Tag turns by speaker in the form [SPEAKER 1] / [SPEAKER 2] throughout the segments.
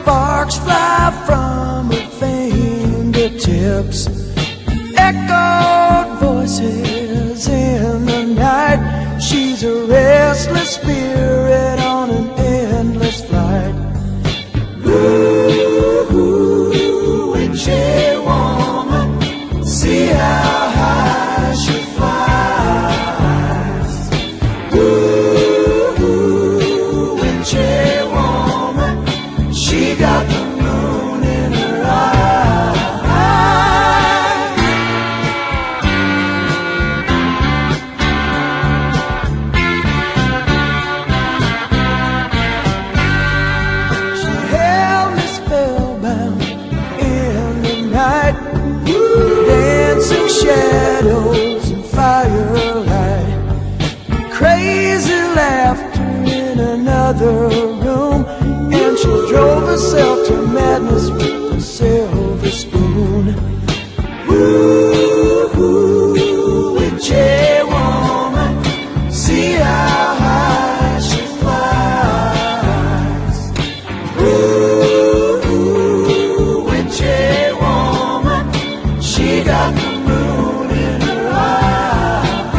[SPEAKER 1] sparks fly from her fingertips. Echoed voices in the night. She's a restless spirit on an endless flight. Ooh, witchy woman, see how high she flies. Ooh, witchy woman, she got the moon in her eye. She held me spellbound in the night, dancing shadows and firelight, crazy laughter in another room, and she drove herself to madness with a silver spoon. Ooh, witchy woman, see how high she flies. Ooh, witchy woman, she got the moon in her eye.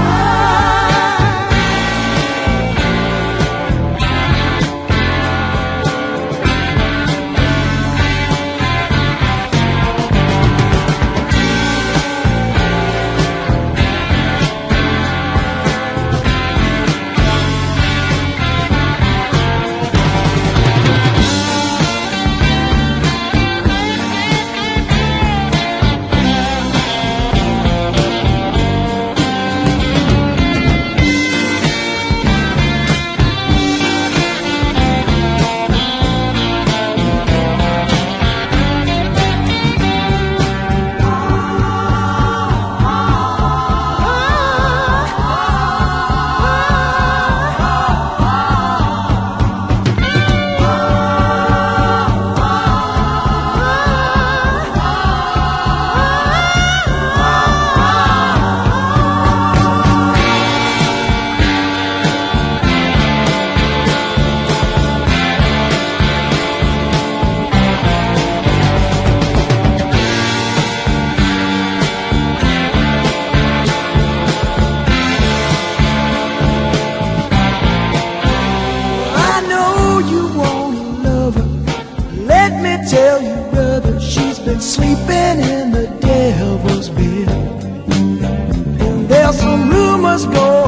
[SPEAKER 1] Tell you, brother, she's been sleeping in the devil's bed, and there's some rumors going